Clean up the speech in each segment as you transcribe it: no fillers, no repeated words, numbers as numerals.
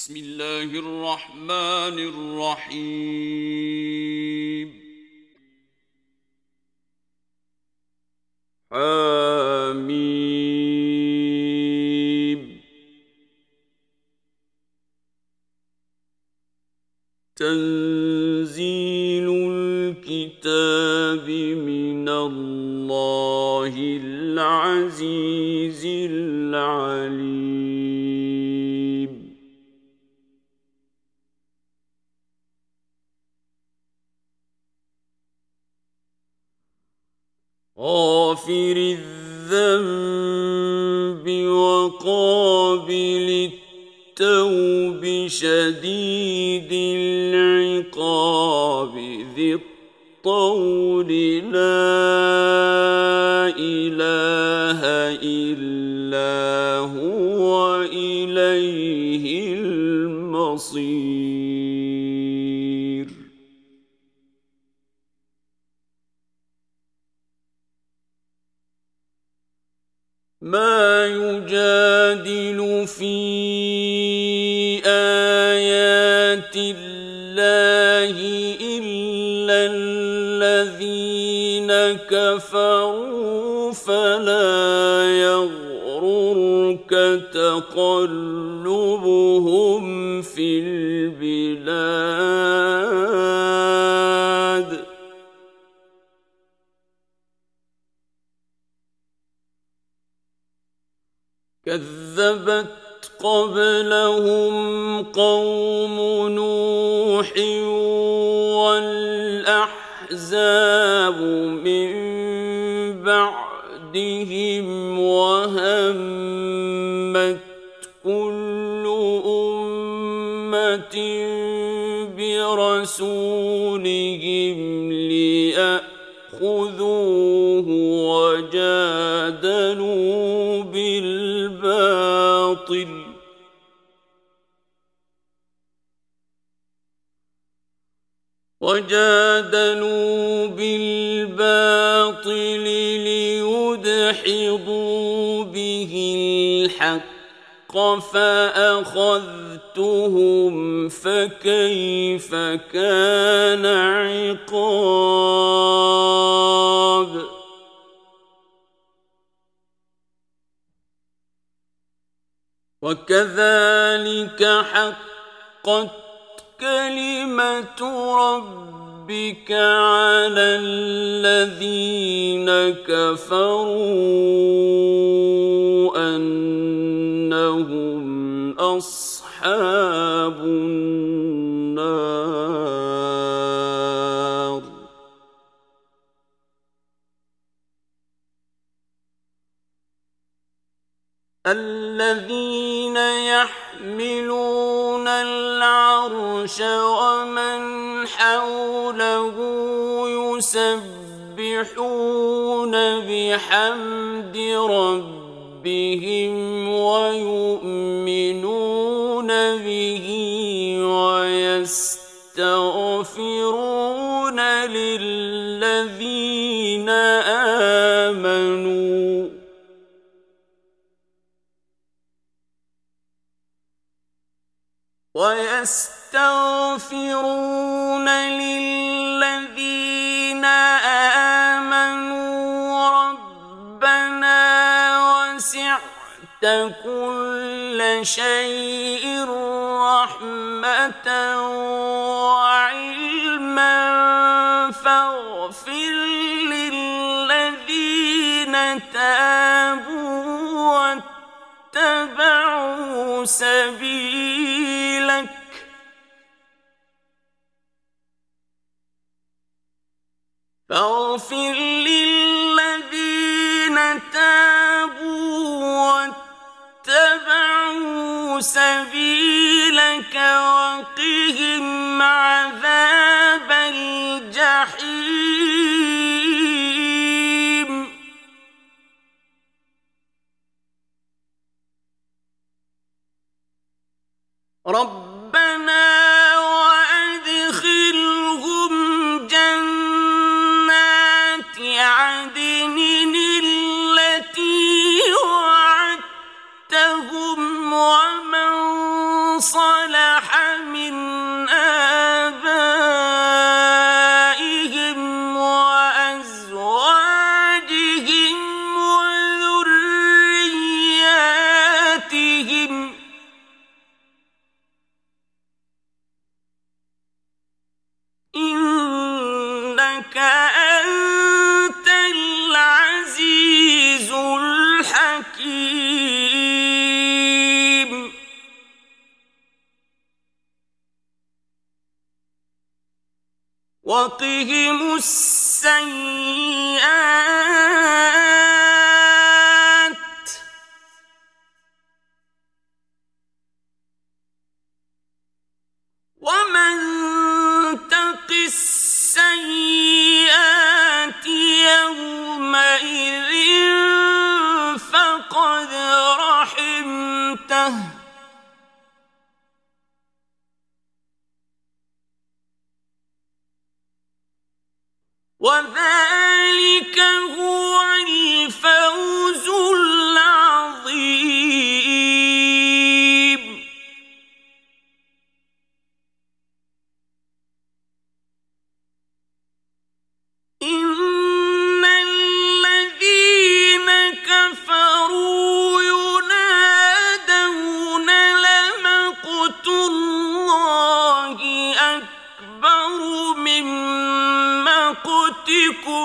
بسم الله الرحمن الرحيم حميم تنزيل الكتاب من الله العزيز العليم غافر الذنب وقابل التوب شديد العقاب ذي الطول لا إله إلا هو إليه المصير ما يجادل في آيات الله إلا الذين كفروا فلا يغررك تقلبهم في البلاد كذبت قبلهم قوم نوح والأحزاب من بعدهم وهمت كل أمة برسولهم ليأخذوه وجادلوا بالباطل ليدحضوا به الحق فأخذتهم فكيف كان عقاب وكذلك حقت كلمة ربك على الذين كفروا أنهم أصحاب النار الذين يحملون العرش ومن حوله يسبحون بحمد ربهم ويؤمنون به ويستغفرون للذين آمنوا ربنا وسعت كل شيء رحمة وعلما فاغفر للذين تابوا واتبعوا سبيلك فاغفر للذين تابوا واتبعوا سبيلك وقهم عذاب الجحيم ربنا وأدخلهم جنات عدن التي وعدتهم ومن صلح من آبائهم وأزواجهم وذرياتهم إنك أنت العزيز الحكيم وقهم السيئات ومن تق السيئات يومئذ فقد رحمته وذلك هو الفوز العظيم إن الذين كفروا ينادون لمقت الله أكبر من مقتكم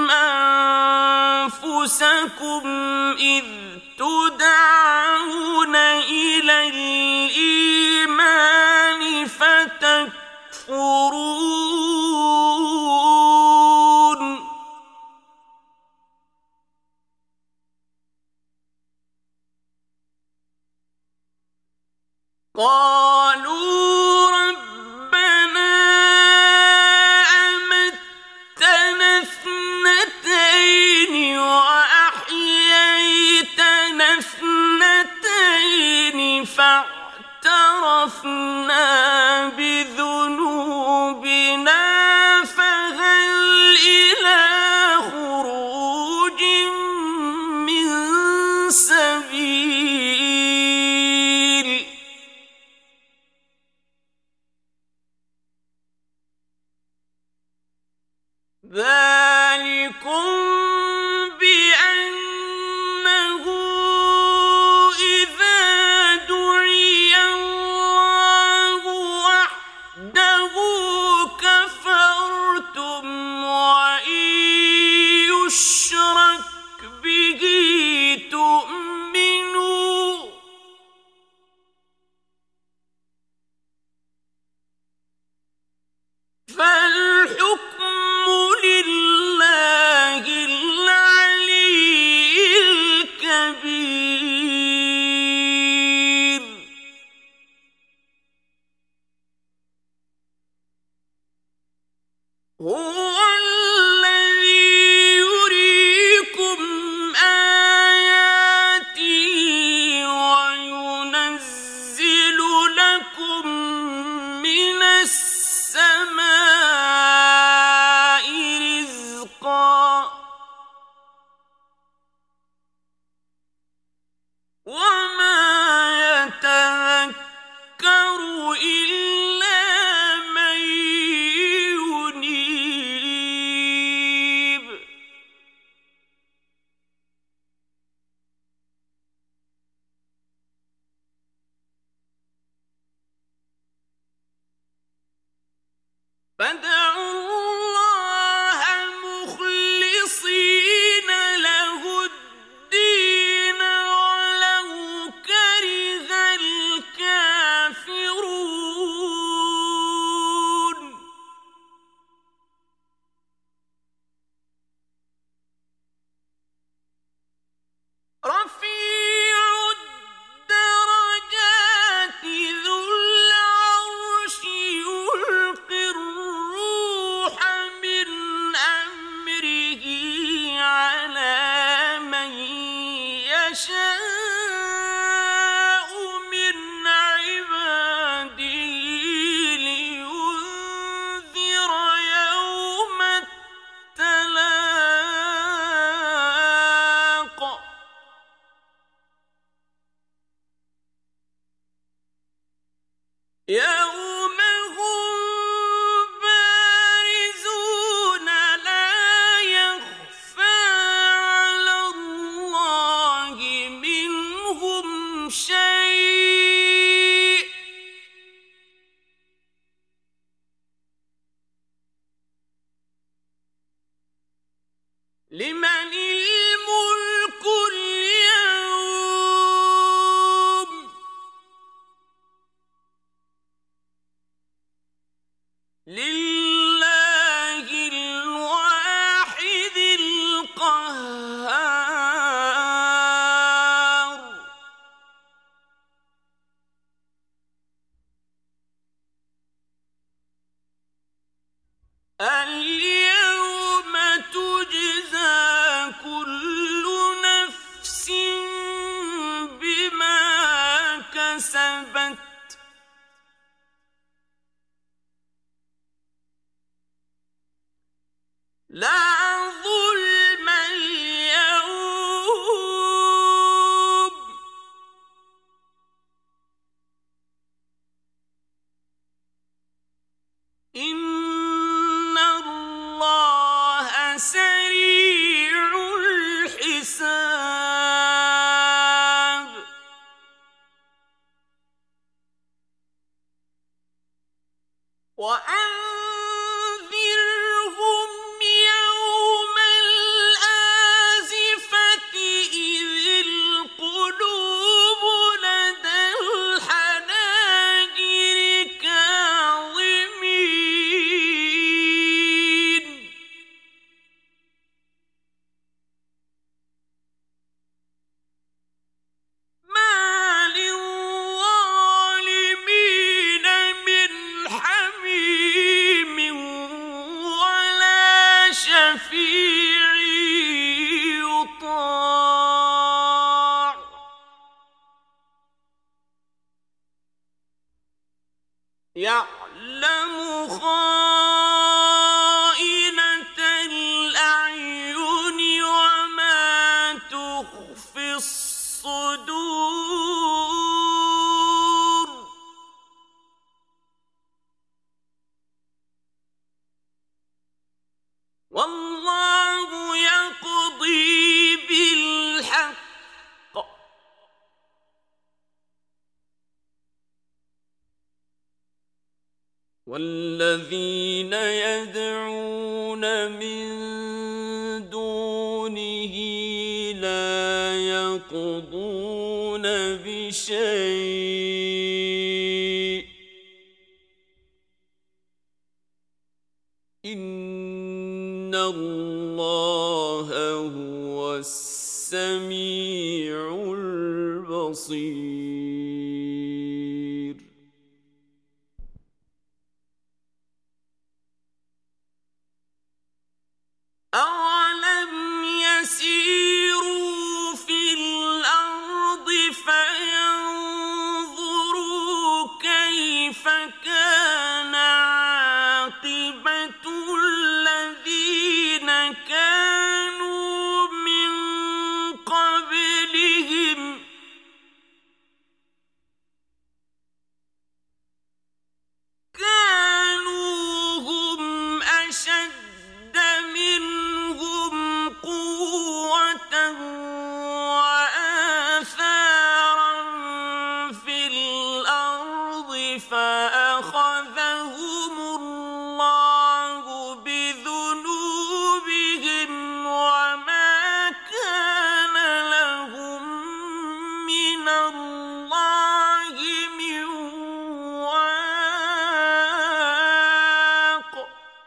أنفسكم إذ تدعون إلى الإيمان فتكفرون قالوا ربنا أمتنا اثنتين وأحييتنا اثنتين فاعترفنا بذنوبنا فهل إلى خروج من سبيل ذلكم بأنه إذا دعي الله وحده كفرتم وإن يشرك به تؤمنوا فالحكم لله العلي الكبير هو الذي يريكم آياته وينزل لكم من السماء رزقا وما يتذكر إلا من ينيب فادعوا الله مخلصين له الدين ولو كره الكافرون رفيع الدرجات ذو العرش يلقي الروح لله الواحد القهار اليوم تجزى كل نفس بما كسبت لا ظلم اليوم إن الله سريع الحساب وأنذرهم يوم الآزفة إذ القلوب لدى الحناجر كاظمين ما للظالمين من حميم ولا شفيع يطاع يعلم خائنة الأعين وما تخفي الصدور والله يقضي بالحق والذين يدعون من دونه لا يقضون بشيء إن الله هو السميع البصير أولم يسيروا في الأرض فينظروا كيف كان عاقبة الذين كانوا من قبلهم كانوا هم أشد منهم قوة وآثارا في الأرض فأخذهم الله بذنوبهم وما كان لهم من الله من واق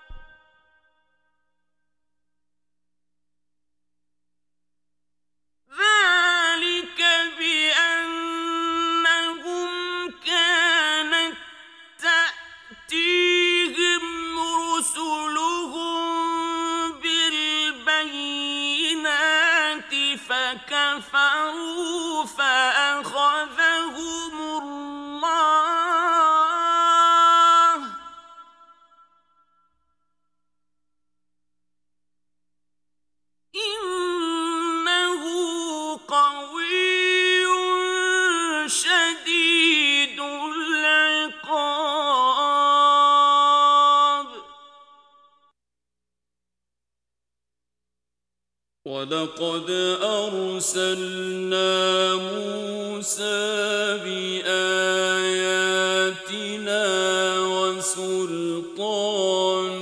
ذلك بأنهم كانت تأتيهم رسلهم بالبينات فكفروا فأخذهم الله إنه قوي شديد العقاب ولقد أرسلنا موسى بآياتنا وسلطان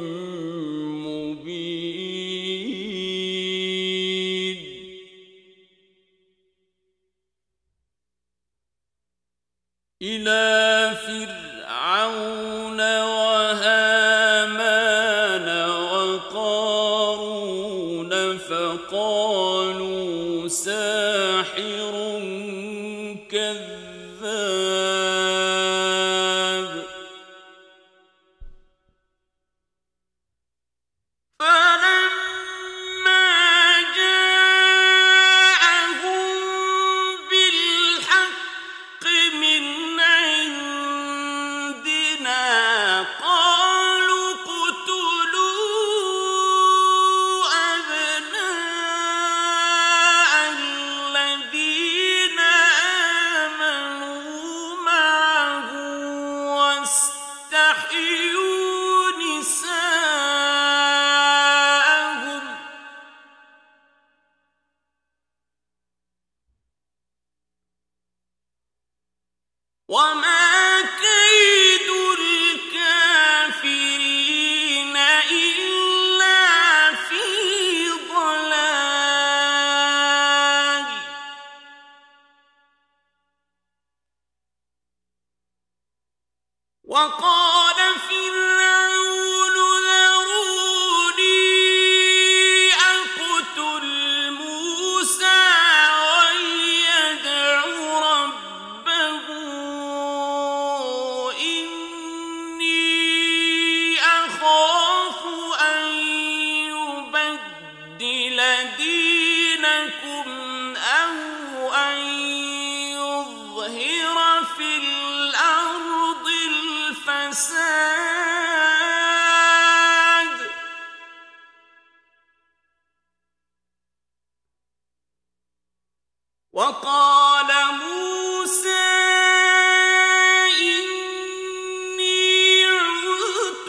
مبين إلى فرعون وهامان كيد الكافرين إلا في ضلال وقال فرعون ذروني أقتل موسى وليدع ربه إني أخاف أن يبدل دينكم أو أن يظهر في الأرض الفساد وقال موسى إني عذت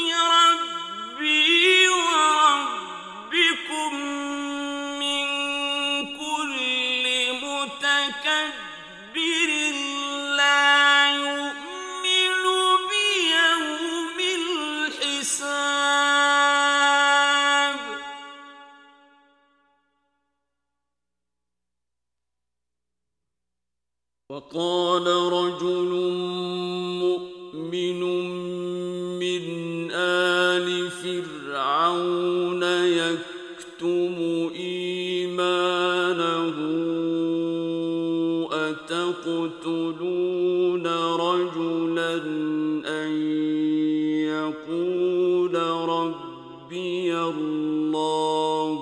بربي وربكم من كل متكبر لا يؤمن بيوم الحساب وقال رجل مؤمن من آل فرعون يكتم إيمانه أتقتلون رجلا أن يقول ربي الله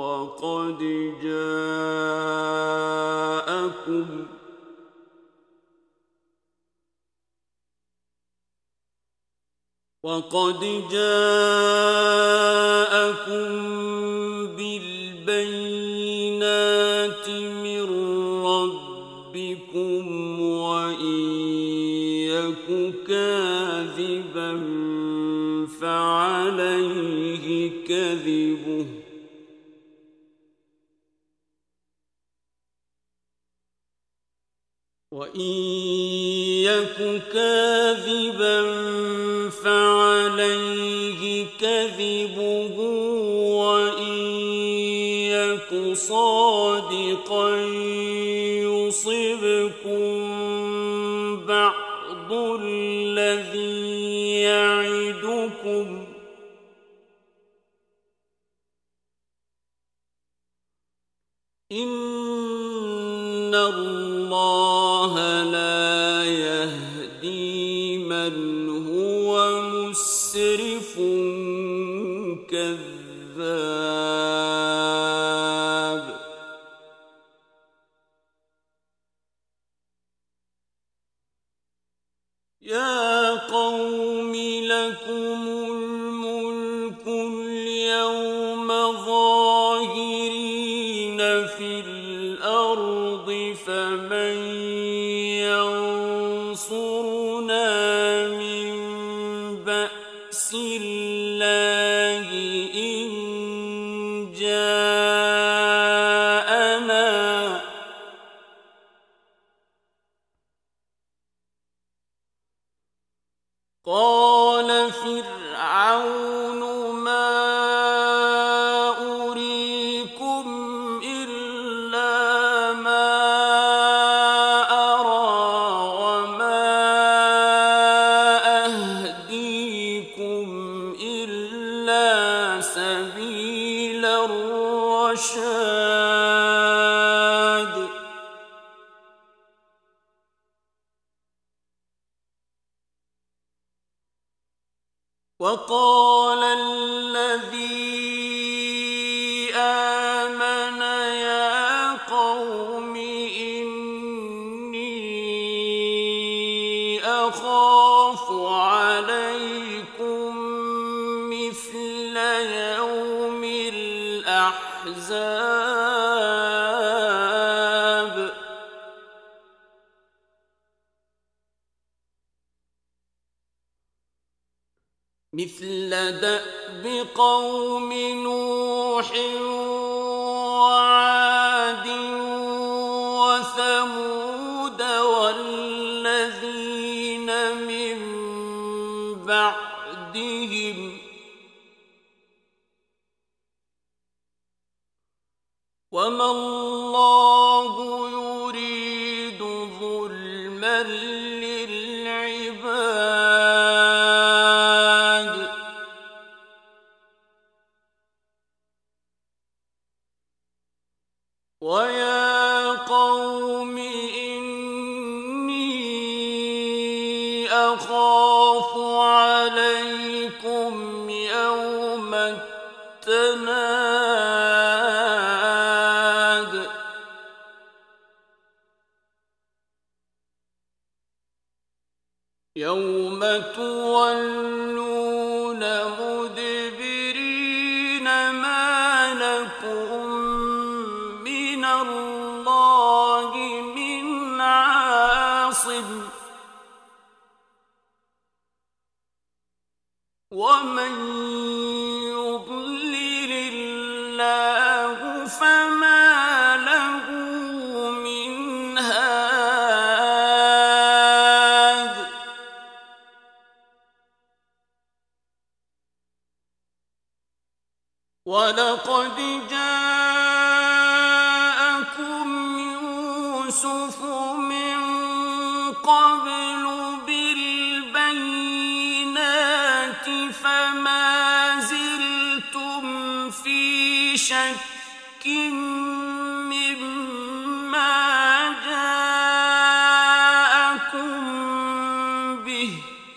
وقد جاءكم بالبينات من ربكم وإن يك كاذبا فعليه كذبه وإن يك كاذبا فعليه كذبه وإن يك صادقا يصبكم بعض الذي يعدكم إن الله لا يهدي من هو مسرف كذاب يا قوم لكم الملك اليوم ظاهرين في الأرض فمن ينصرنا من بأس الله إن جاءنا قال فرعون ما أريكم إلا ما أرى وما أهديكم إلا سبيل الرشاد وقال الذي آمن يا قوم إني أخاف عليكم مثل يوم الأحزاب مثل دأب قوم نوح وعاد وثمود والذين من بعدهم وما الله يريد ظلما للعباد ويا قوم إني أخاف عليكم يوم التناد يوم تولون مدبرين ما لكم من الله من عاصم ومن يضلل الله فما له من هاد ولقد جاءكم يوسف من قبل بالبينات فما زلتم في شك مما جاءكم به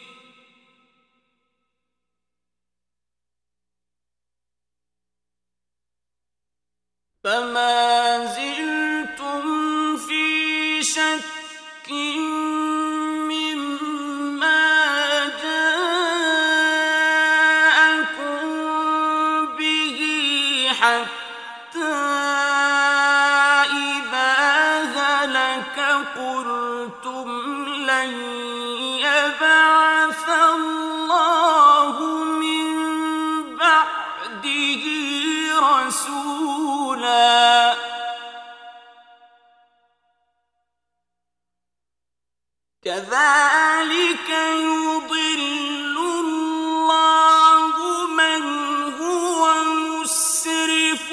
حتى إذا هلك قلتم لن يبعث الله من بعده رسولا كذلك يضل الله من هو مسرف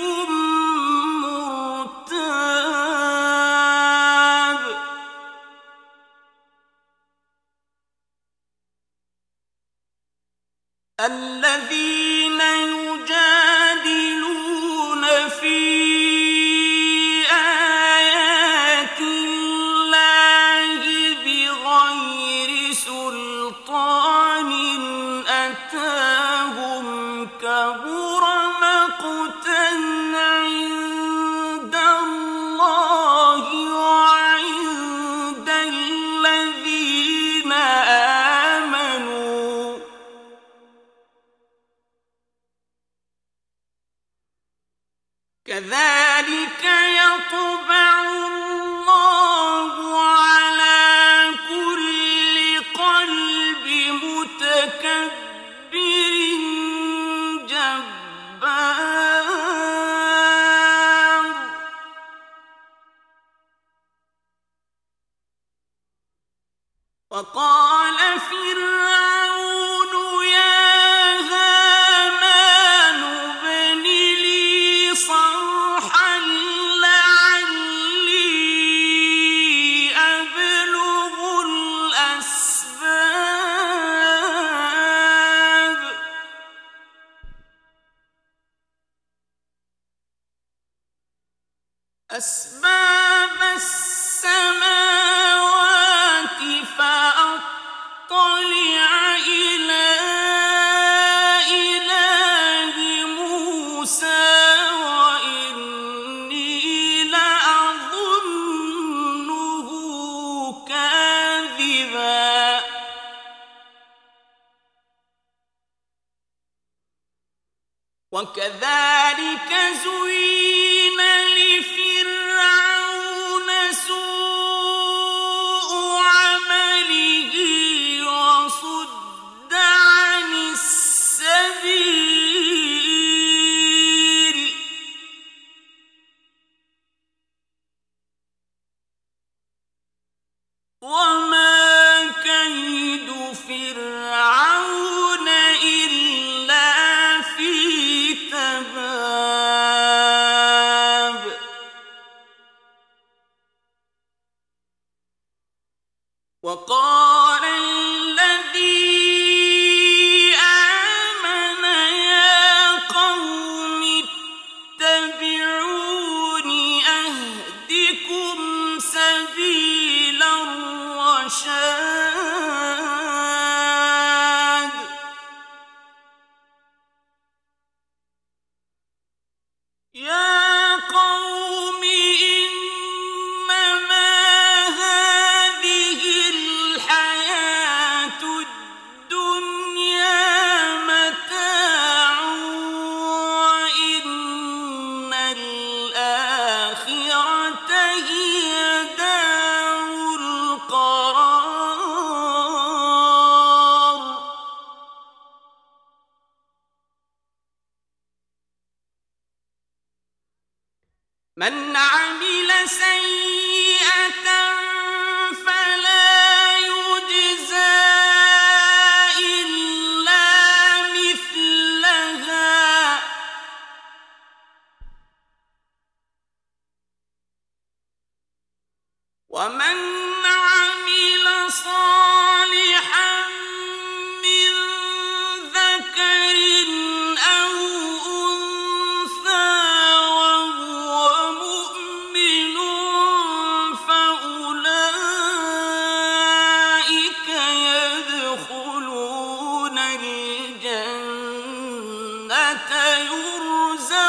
مرتاب الذين يجادلون في آيات الله بغير سلطان أتاهم كبر مقتا عند الله وعند الذين آمنوا كذلك يطبع الله على كل قلب متكبر جبار وقال فرعون يا هامان ابن لي صرحا لعلي أبلغ أسباب السماوات فأطلع إلى إله موسى وإني لأظنه كاذبا وكذلك زين لفرعون سوء عمله وصد عن السبيل وما كيد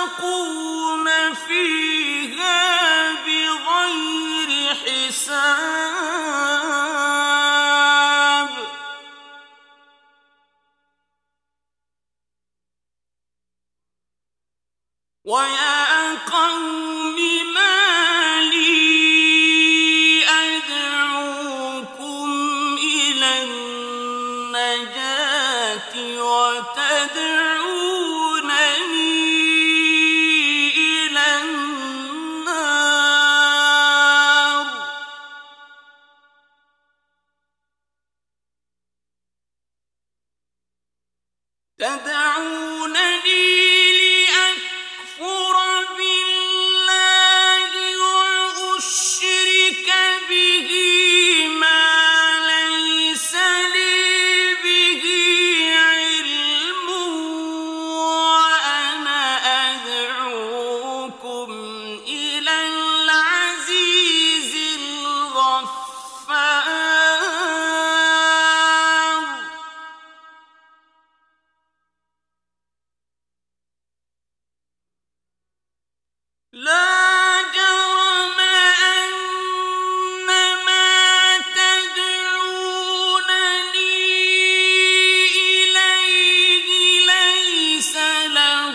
يتفرقون فيها بغير حساب ويا قوم ما لي أدعوكم إلى النجاة وتدعونني إلى النار تدعونني لأكفر بالله وأشرك به ما ليس لي به علم وأنا أدعوكم إلى العزيز الغفار لا جرم أن ما تدعونني إليه ليس له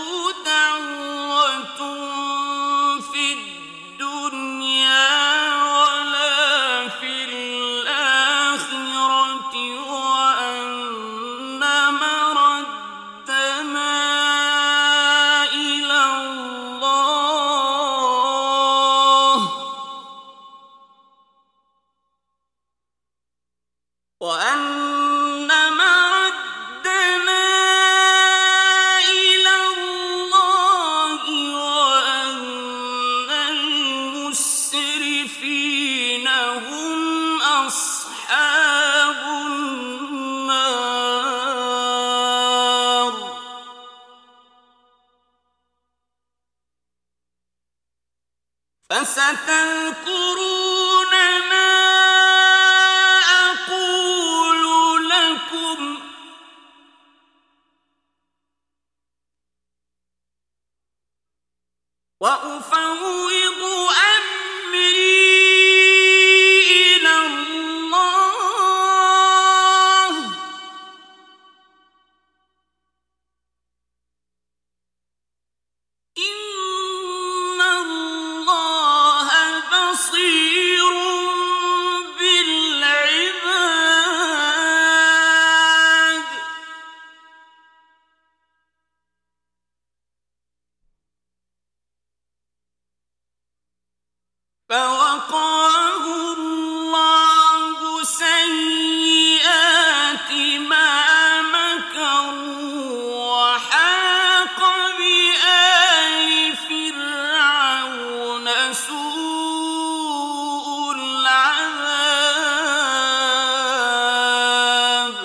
دعوة في الدنيا ولا في الآخرة وأن مردنا إلى الله وأن مردنا إلى الله وأن المسرفين هم أصحاب النار فستذكرون ما أقول لكم وأفوض أمري إلى الله إن الله بصير بالعباد فوقاه الله سيئات ما مكروا وحاق بآل فرعون سوء العذاب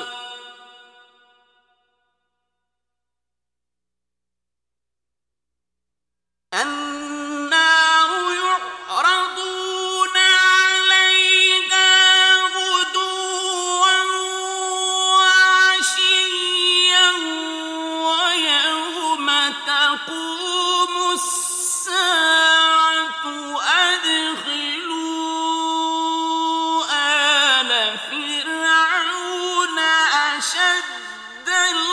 النار يعرضون عليها غدوا وعشيا ويوم تقوم الساعة أدخلوا آل فرعون أشد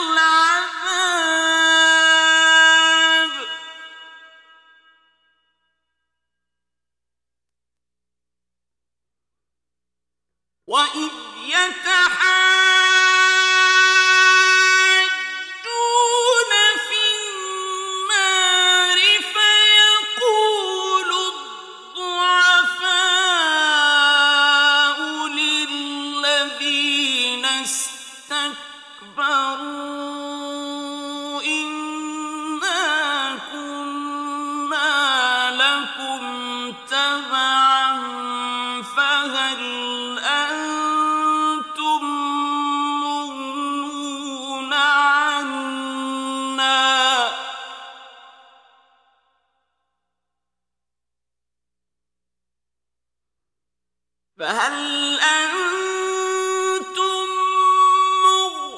العذاب وإذ يتحاجون في النار فيقول الضعفاء للذين استكبروا إنا كنا لكم تبعا فهل أنتم مغنون عنا فهل أنتم مغنون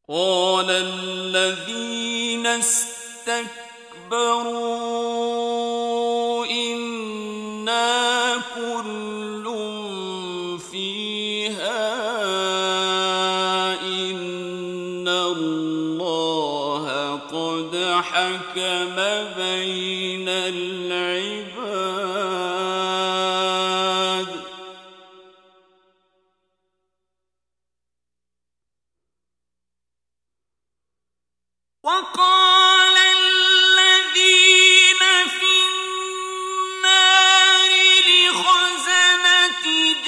قال الذين استكبروا إنا كل فيها إن الله قد حكم بين العباد وقال الذين في النار لخزنة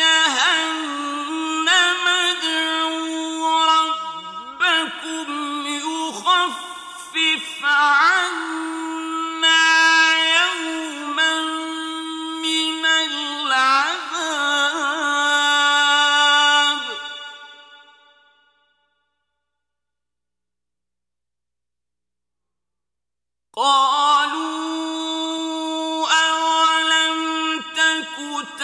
جهنم ادعوا ربكم يخفف عنا يوما من العذاب قالوا أولم تك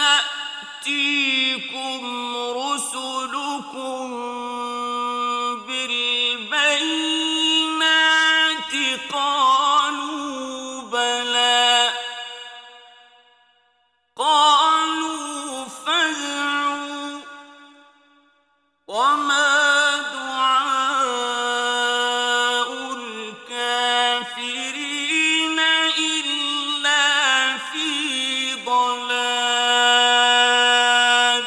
تأتيكم رسلكم بالبينات قالوا بلى قالوا فادعوا وما دعاء الكافرين إلا في ضلال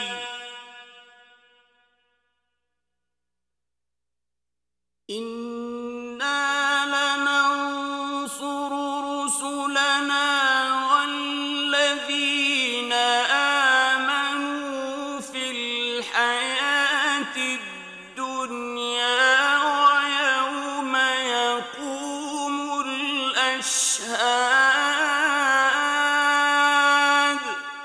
إنا لننصر رسلنا والذين آمنوا في الحياة الدنيا ويوم يقوم الأشهاد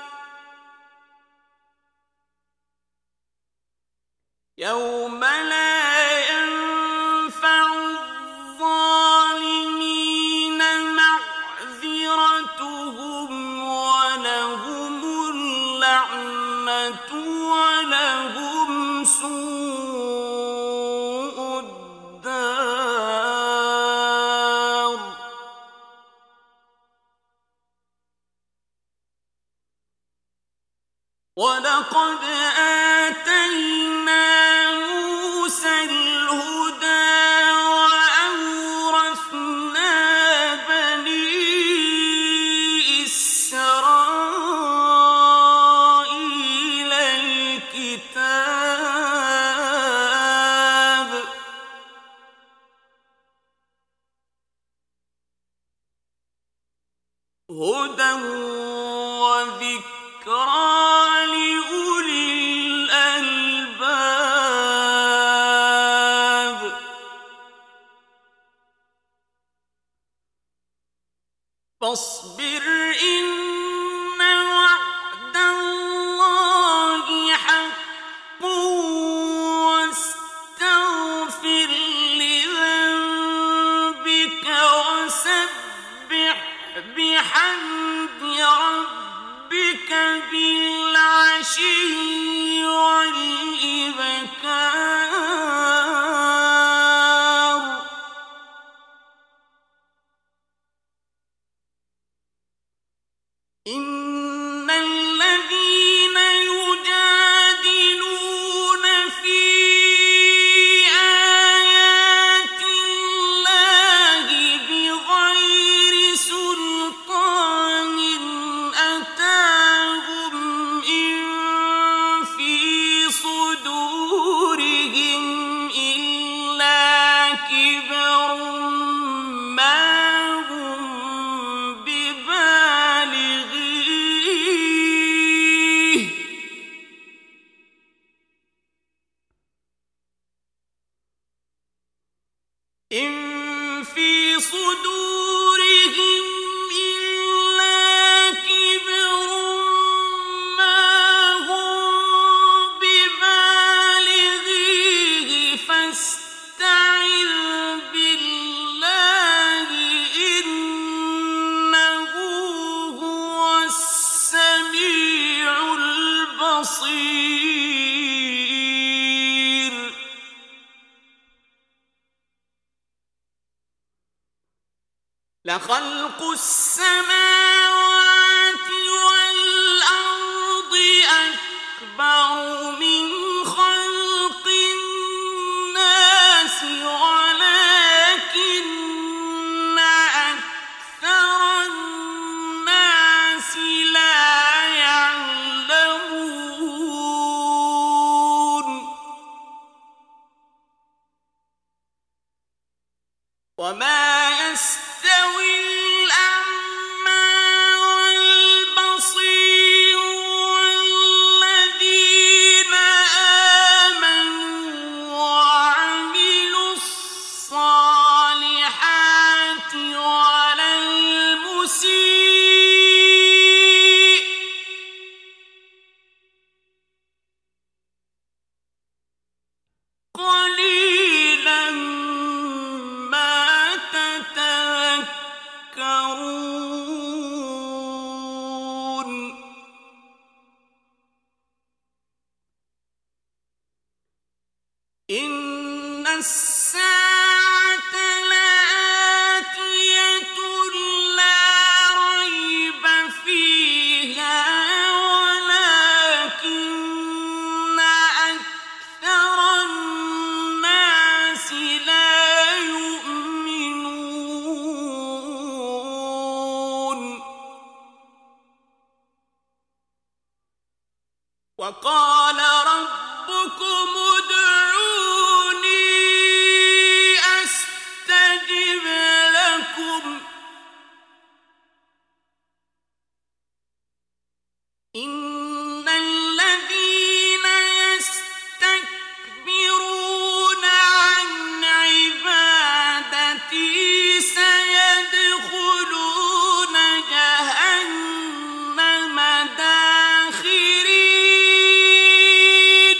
يوم لا ينفع الظالمين معذرتهم ولهم اللعنة ولهم سوء الدار ولقد آتينا موسى الهدى وأورثنا بني إسرائيل الكتاب هدى وذكرى لأولي الألباب فاصبر إن وعد الله حق واستغفر لذنبك وسبح بحمد ربك بالعشي والإبكار إن الذين يجادلون في آيات الله بغير سلطان أتاهم إن في صدورهم إلا كبر ما هم ببالغيه إن في صدورهم إلا كبر ما هم ببالغيه فاستعذ بالله إنه هو السميع البصير لخلق السماوات والأرض أكبر من خلق الناس ولكن أكثر الناس لا يعلمون وما يستوي الأعمى والبصير والذين آمنوا وعملوا الصالحات ولا المسيء قليلا ما تتذكرون إن الساعة لآتية لا ريب فيها ولكن أكثر الناس لا يؤمنون وقال ربكم ادعوني أستجب لكم إن الذين يستكبرون عن عبادتي سيدخلون جهنم داخرين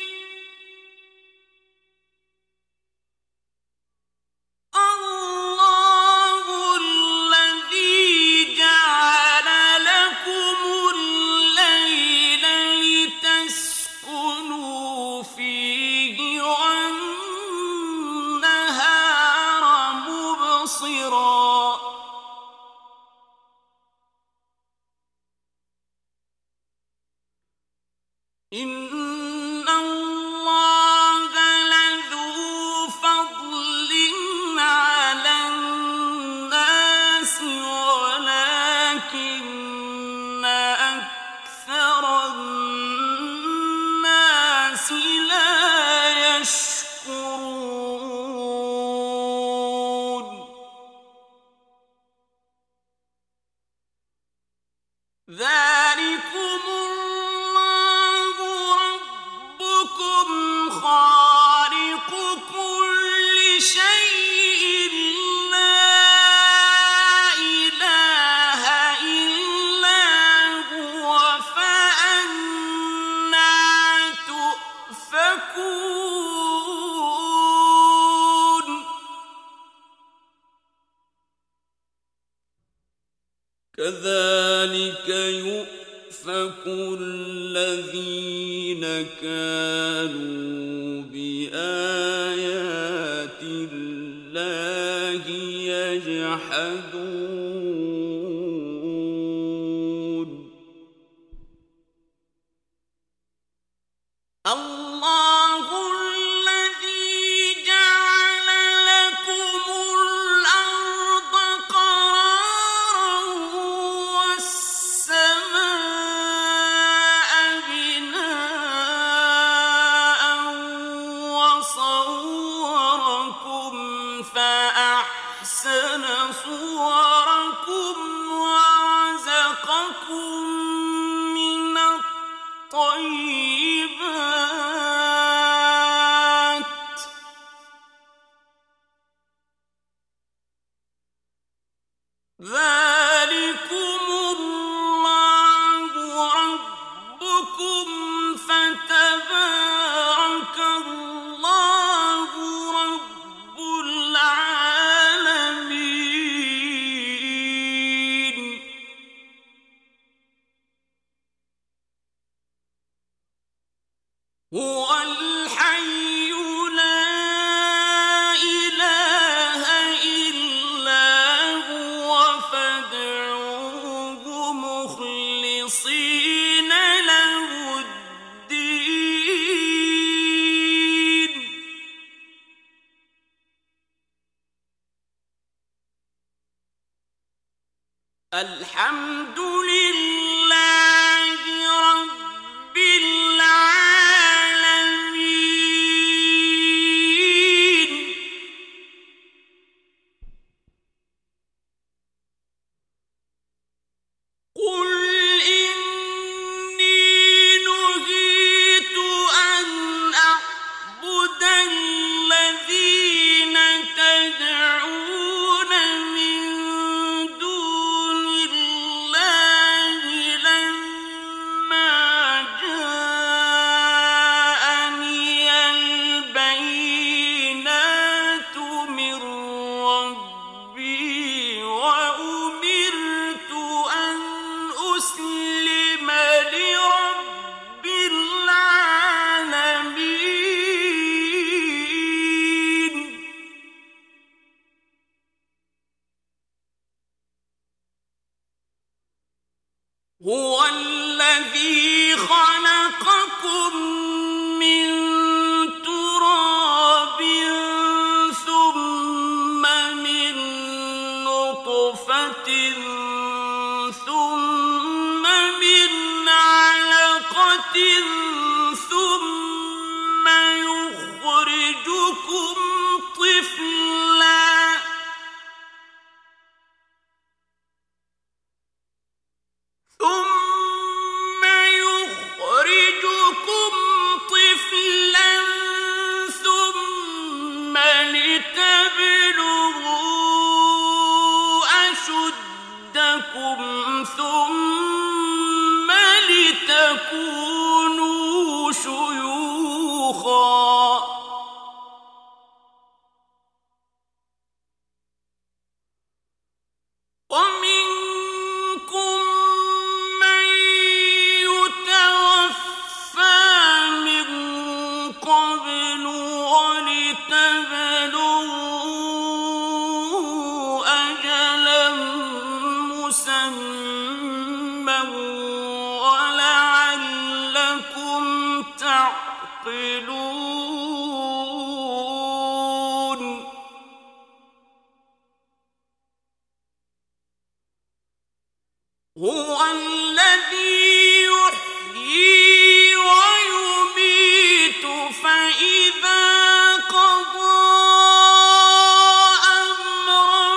الله الذي جعل لكم الليل لتسكنوا فيه والنهار مبصرا إن الله لذو فضل على الناس ولكن أكثر الناس لا يشكرون ذلكم الله ربكم خالق كل شيء لا إله إلا هو فأنى تؤفكون كذلك يؤفك الذين كانوا بآيات الله يجحدون الله الذي جعل لكم الأرض قرارا والسماء بناء وصوركم فأحسن صوركم ورزقكم من الطيبات ذلكم الله ربكم فتبارك الله رب العالمين الحمد لله رب العالمين. قل إني نهيت أن أعبد الذين تدعون من دون الله لما جاءني البينات من ربي وأمرت أن أسلم لرب العالمين. هو الذي خلقكم من تراب ثم من نطفة ثم من علقة ثم يخرجكم طفلا ثم لتبلغوا أشدكم ثم لتكونوا شيوخا ومنكم من يتوفى من قبل ولتبلغوا أجلا مسمى ولعلكم تعقلون. هو الذي يحيي ويميت فإذا قضى أمرا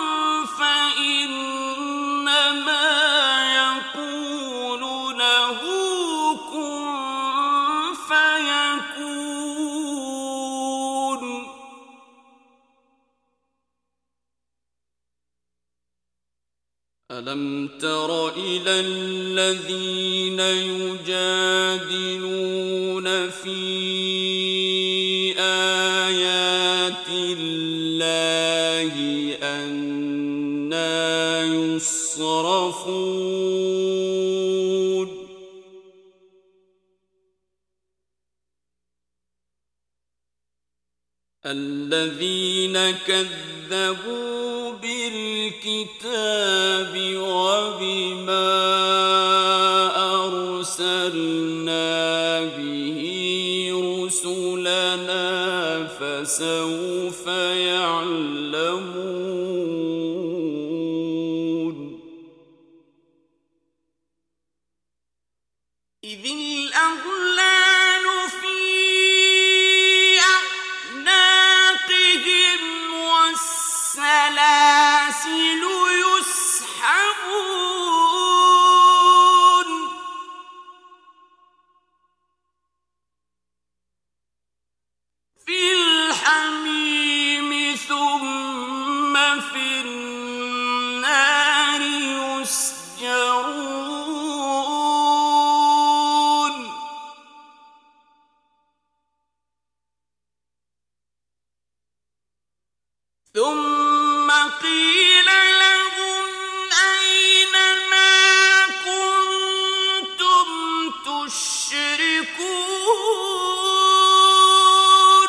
فإنما يقول له كن فيكون. ألم تر إلى الذين يجادلون في آيات الله أنى يصرفون. الذين كذبوا بالكتاب وبما أرسلنا به رسلنا فسوف يعلمون. إذ الأغلال في أعناقهم والسلاسل يسحبون في الحميم ثم في النار يسجرون. ثم قيل لهم أين ما كنتم تشركون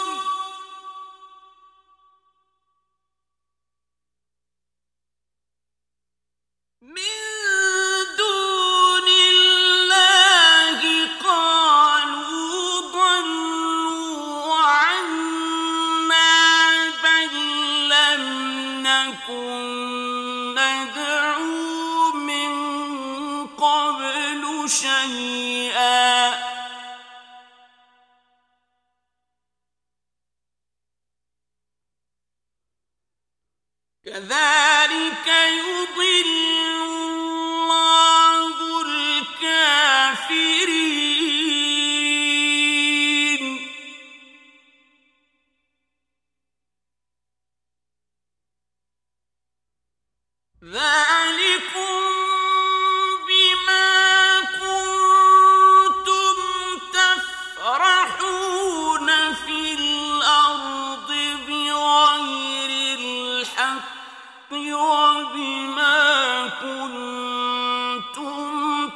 من دون الله. قالوا ضلوا عنا بل لم كذلك يضل الله الكافرين ذلكم بما كنتم تفرحون في الأرض بغير الحق وبما كنتم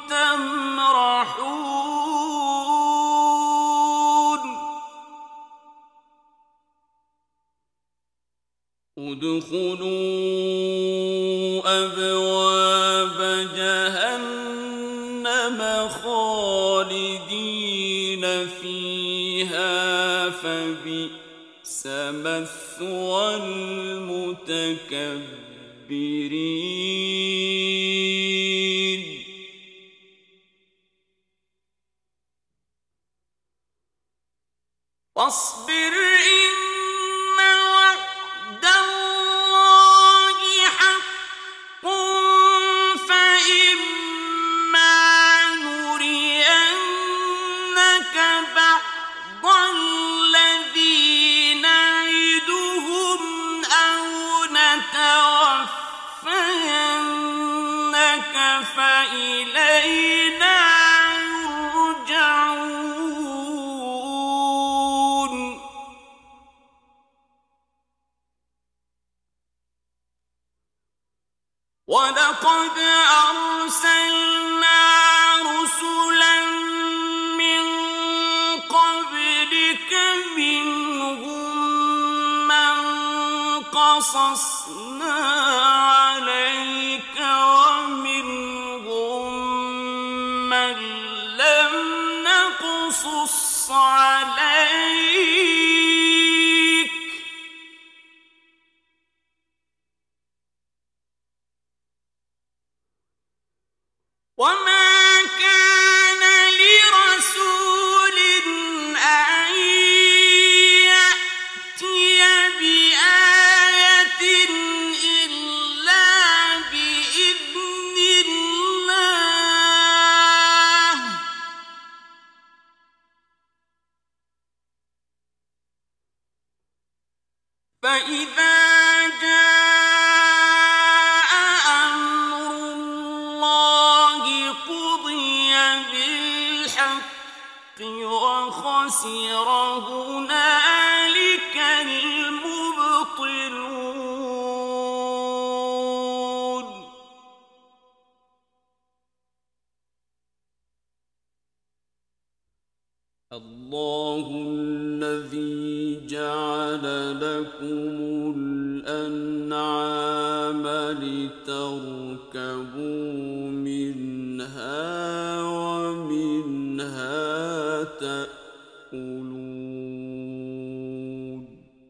تمرحون ادخلوا أبواب جهنم خالدين فيها فبئس مثوى المتكبرين واصبر إن وعد الله حق فإما نرينك بعض الذي نعدهم أو نتوفينك فإلينا يرجعون ولقد أرسلنا رسلا من قبلك منهم من قصصنا عليك ومنهم من لم نقصص عليك وما كان لرسول أن يأتي بآية إلا بإذن الله فإذا جاء أمر الله قضي بالحق وخسر هنالك المبطلون الله الذي جعل لكم الأنعام لتركبوا منها ومنها تأكلون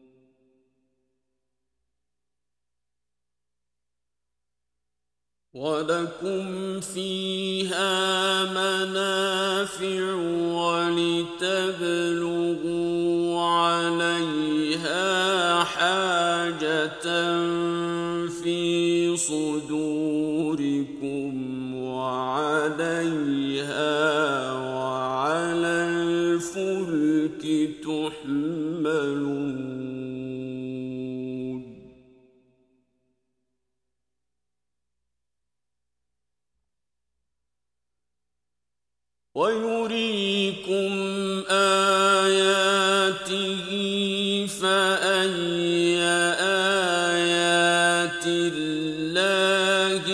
ولكم فيها منافع ولتبلغوا عليها حاجة في صدوركم وعليها وعلى الفلك تحملون ويريكم آياته فأي آيات الله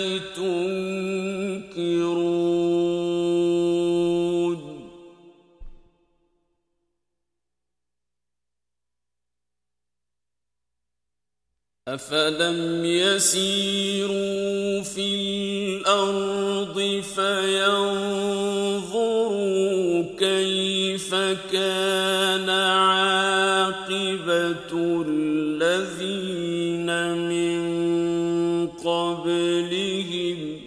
تنكرون أفلم يسيروا في الأرض فينظروا كيف كان عاقبة الذين من قبلهم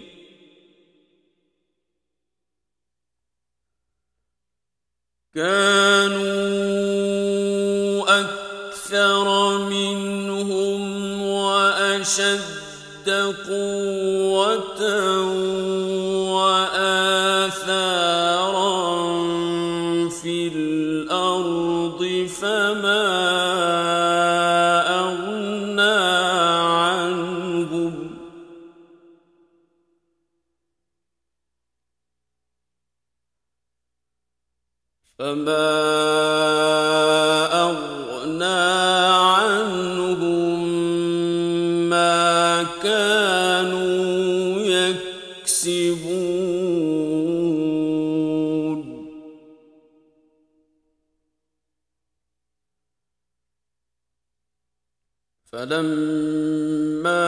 كانوا أكثر منهم وأشد أشد قوة وآثارا في الأرض فما أغنى عنهم ما كانوا يكسبون فلما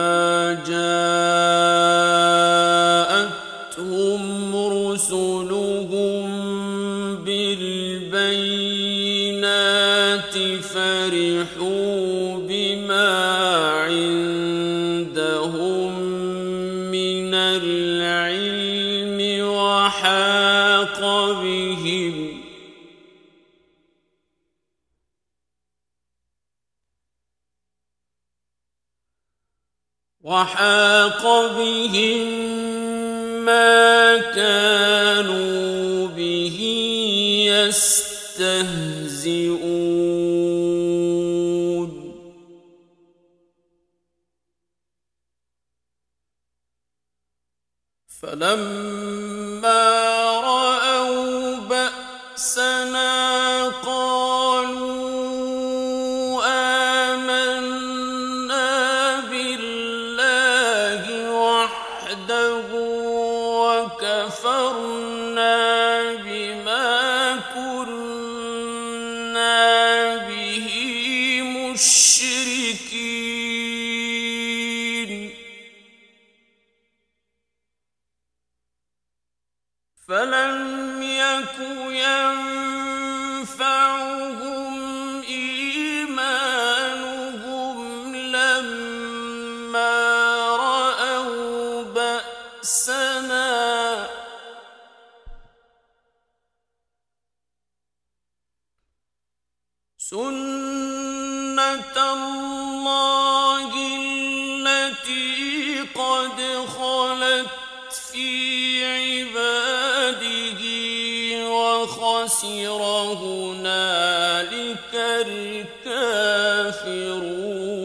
جاءتهم رسلهم بالبينات فرحوا بما عندهم من العلم وحاق بهم ما كانوا به يستهزئون فلما رأوا بأسنا قالوا آمنا بالله وحده وكفرنا بما كنا به مشركين فلم يك ينفعهم إيمانهم لما رأوا بأسنا سنة الله التي قد خلت في عباده وخسر هنالك الكافرون